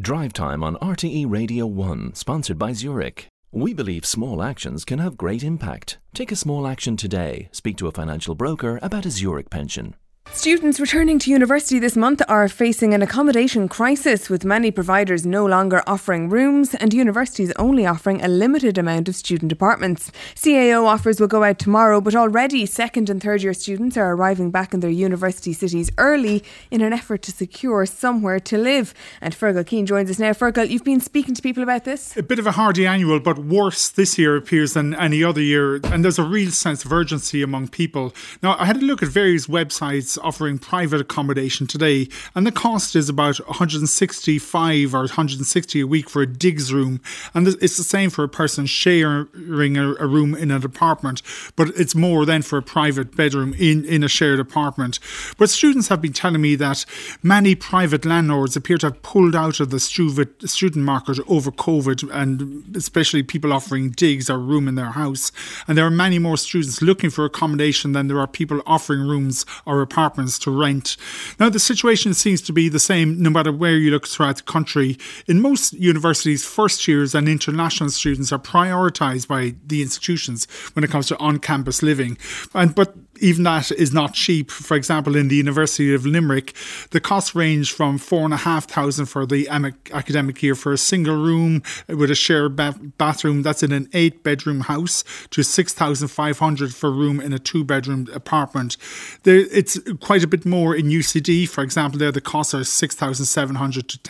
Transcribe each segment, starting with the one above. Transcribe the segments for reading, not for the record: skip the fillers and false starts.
Drive Time on RTE Radio 1, sponsored by Zurich. We believe small actions can have great impact. Take a small action today. Speak to a financial broker about a Zurich pension. Students returning to university this month are facing an accommodation crisis, with many providers no longer offering rooms and universities only offering a limited amount of student apartments. CAO offers will go out tomorrow, but already second and third year students are arriving back in their university cities early in an effort to secure somewhere to live. And Fergal Keane joins us now. Fergal, you've been speaking to people about this? A bit of a hardy annual, but worse this year appears than any other year, and there's a real sense of urgency among people. Now, I had a look at various websites offering private accommodation today, and the cost is about 165 or 160 a week for a digs room, and it's the same for a person sharing a room in an apartment, but it's more than for a private bedroom in a shared apartment. But students have been telling me that many private landlords appear to have pulled out of the student market over COVID, and especially people offering digs or room in their house, and there are many more students looking for accommodation than there are people offering rooms or apartments to rent. Now, the situation seems to be the same no matter where you look throughout the country. In most universities, first years and international students are prioritised by the institutions when it comes to on-campus living. But even that is not cheap. For example, in the University of Limerick, the costs range from $4,500 for the academic year for a single room with a shared bathroom that's in an 8-bedroom house, to $6,500 for a room in a 2-bedroom apartment. It's quite a bit more in UCD. For example, there the costs are $6,700 to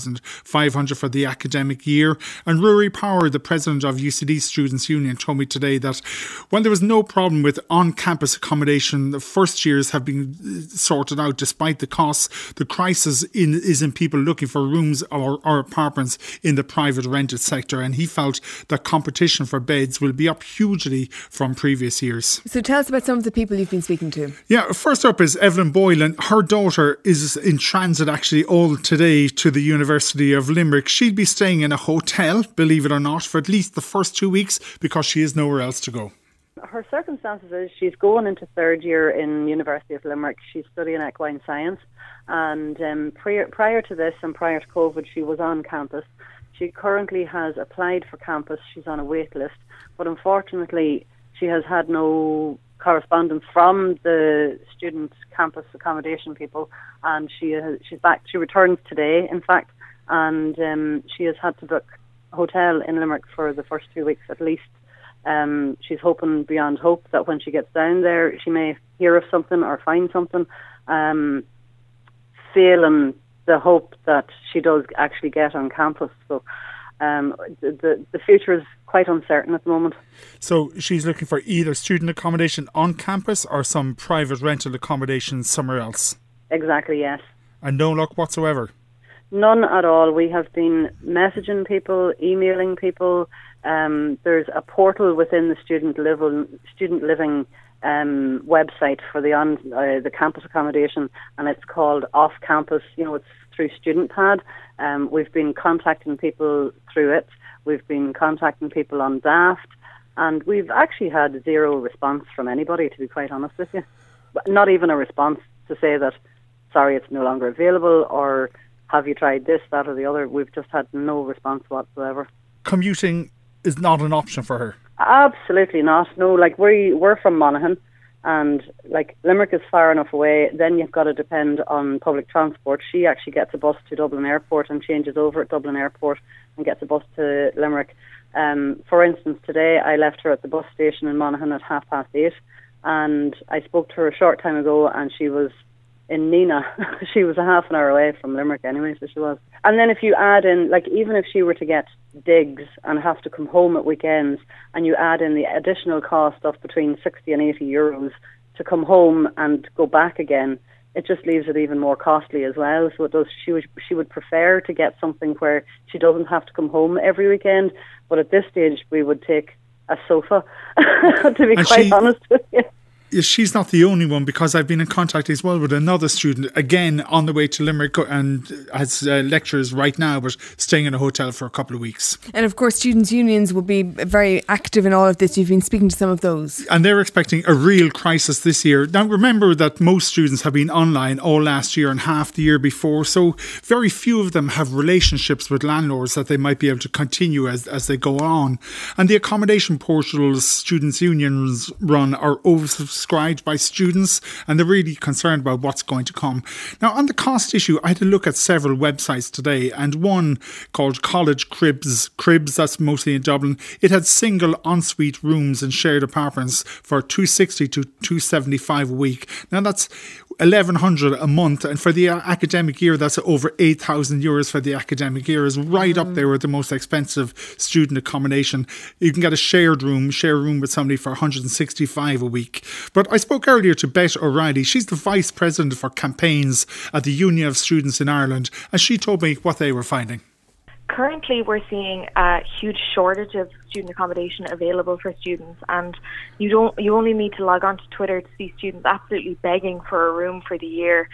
$10,500 for the academic year. And Rory Power, the president of UCD Students' Union, told me today that when there was no problem with on-campus accommodation, the first years have been sorted out despite the costs. The crisis is in people looking for rooms or apartments in the private rented sector, and he felt that competition for beds will be up hugely from previous years. So tell us about some of the people you've been speaking to. Yeah, first up is Evelyn Boyle, and her daughter is in transit actually all today to the University of Limerick. She'll be staying in a hotel, believe it or not, for at least the first 2 weeks because she has nowhere else to go. Her circumstances is she's going into third year in University of Limerick. She's studying equine science, and prior to this and prior to COVID, she was on campus. She currently has applied for campus. She's on a wait list, but unfortunately she has had no correspondence from the student campus accommodation people, and she's back. She returns today, in fact, and she has had to book a hotel in Limerick for the first 2 weeks at least. She's hoping beyond hope that when she gets down there she may hear of something or find something, failing the hope that she does actually get on campus. So the future is quite uncertain at the moment. So she's looking for either student accommodation on campus or some private rental accommodation somewhere else. Exactly, yes. And no luck whatsoever? None at all. We have been messaging people, emailing people. There's a portal within the student living website for the campus accommodation, and it's called Off Campus. It's through StudentPad. We've been contacting people through it. We've been contacting people on Daft, and we've actually had zero response from anybody, to be quite honest with you. Not even a response to say that, sorry, it's no longer available, or have you tried this, that or the other. We've just had no response whatsoever. Commuting is not an option for her? Absolutely not. No, we're from Monaghan, and Limerick is far enough away. Then you've got to depend on public transport. She actually gets a bus to Dublin Airport and changes over at Dublin Airport and gets a bus to Limerick. For instance, today I left her at the bus station in Monaghan at 8:30, and I spoke to her a short time ago, and she was in Nina. She was a half an hour away from Limerick anyway, so she was. And then if you add in, even if she were to get digs and have to come home at weekends, and you add in the additional cost of between 60 and 80 euros to come home and go back again, it just leaves it even more costly as well. So it does. She would prefer to get something where she doesn't have to come home every weekend, but at this stage we would take a sofa, to be quite honest with you. she's not the only one, because I've been in contact as well with another student, again on the way to Limerick, and has lectures right now, but staying in a hotel for a couple of weeks. And of course, students' unions will be very active in all of this. You've been speaking to some of those. And they're expecting a real crisis this year. Now, remember that most students have been online all last year and half the year before, so very few of them have relationships with landlords that they might be able to continue as they go on. And the accommodation portals students' unions run are oversubscribed by students, and they're really concerned about what's going to come. Now, on the cost issue, I had to look at several websites today, and one called College Cribs, that's mostly in Dublin, it had single ensuite rooms and shared apartments for $260 to $275 a week. Now, that's $1,100 a month, and for the academic year, that's over €8,000 for the academic year, is right up there with the most expensive student accommodation. You can get a share a room with somebody for $165 a week. But I spoke earlier to Beth O'Reilly. She's the Vice President for Campaigns at the Union of Students in Ireland, and she told me what they were finding. Currently, we're seeing a huge shortage of student accommodation available for students, and you only need to log on to Twitter to see students absolutely begging for a room for the year.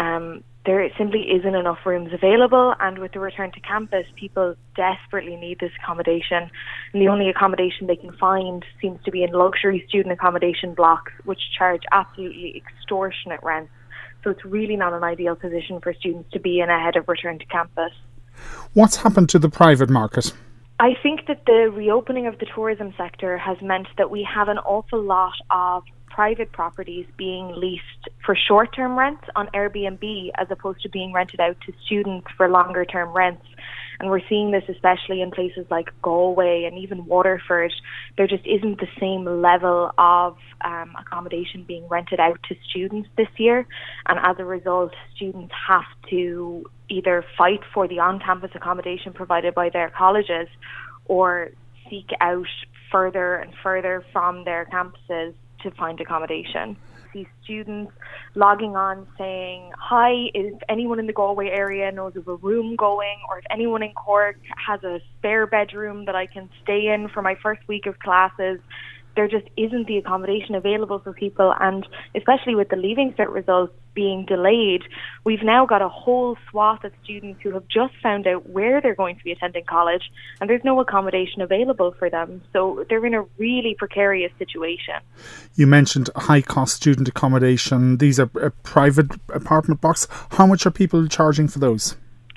There simply isn't enough rooms available, and with the return to campus, people desperately need this accommodation, and the only accommodation they can find seems to be in luxury student accommodation blocks, which charge absolutely extortionate rents. So it's really not an ideal position for students to be in ahead of return to campus. What's happened to the private market? I think that the reopening of the tourism sector has meant that we have an awful lot of private properties being leased for short-term rents on Airbnb as opposed to being rented out to students for longer-term rents. And we're seeing this especially in places like Galway and even Waterford. There just isn't the same level of accommodation being rented out to students this year. And as a result, students have to either fight for the on-campus accommodation provided by their colleges or seek out further and further from their campuses to find accommodation. See students logging on saying, "Hi, if anyone in the Galway area knows of a room going, or if anyone in Cork has a spare bedroom that I can stay in for my first week of classes." There just isn't the accommodation available for people, and especially with the Leaving Cert results being delayed, we've now got a whole swath of students who have just found out where they're going to be attending college, and there's no accommodation available for them. So they're in a really precarious situation. You mentioned high-cost student accommodation. These are private apartment blocks. How much are people charging for those?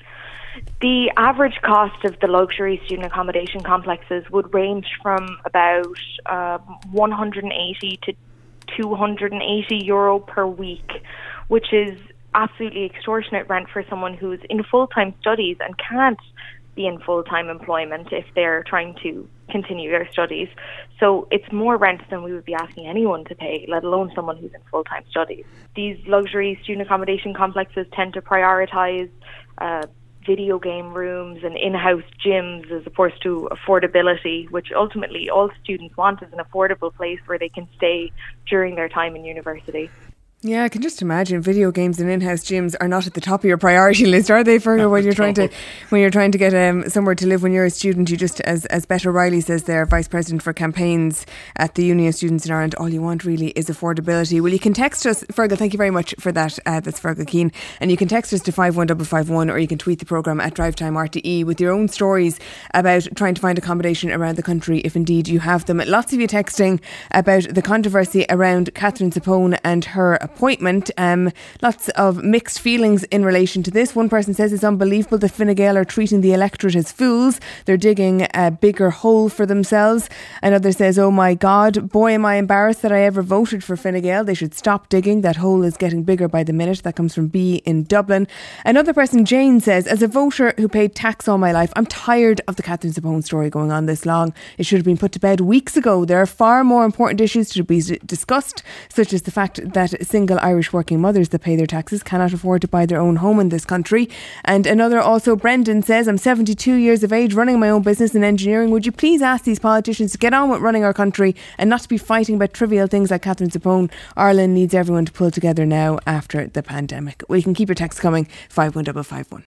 The average cost of the luxury student accommodation complexes would range from about 180 to €280 per week, which is absolutely extortionate rent for someone who's in full-time studies and can't be in full-time employment if they're trying to continue their studies. So it's more rent than we would be asking anyone to pay, let alone someone who's in full-time studies. These luxury student accommodation complexes tend to prioritise video game rooms and in-house gyms as opposed to affordability, which ultimately all students want is an affordable place where they can stay during their time in university. Yeah, I can just imagine video games and in-house gyms are not at the top of your priority list, are they, Fergal? When you're trying to get somewhere to live when you're a student, you just, as Beth O'Reilly says there, Vice President for Campaigns at the Union of Students in Ireland, all you want really is affordability. Well, you can text us, Fergal, thank you very much for that. That's Fergal Keane, and you can text us to 51551, or you can tweet the programme at Drivetime RTE with your own stories about trying to find accommodation around the country, if indeed you have them. Lots of you texting about the controversy around Catherine Zappone and her appointment. Lots of mixed feelings in relation to this. One person says it's unbelievable that Fine Gael are treating the electorate as fools. They're digging a bigger hole for themselves. Another says, oh my God, boy am I embarrassed that I ever voted for Fine Gael. They should stop digging. That hole is getting bigger by the minute. That comes from B in Dublin. Another person, Jane, says, as a voter who paid tax all my life, I'm tired of the Catherine Zappone story going on this long. It should have been put to bed weeks ago. There are far more important issues to be discussed, such as the fact that single Irish working mothers that pay their taxes cannot afford to buy their own home in this country. And another also, Brendan, says, I'm 72 years of age, running my own business in engineering. Would you please ask these politicians to get on with running our country and not to be fighting about trivial things like Catherine Zappone? Ireland needs everyone to pull together now after the pandemic. Well, you can keep your texts coming, 51551.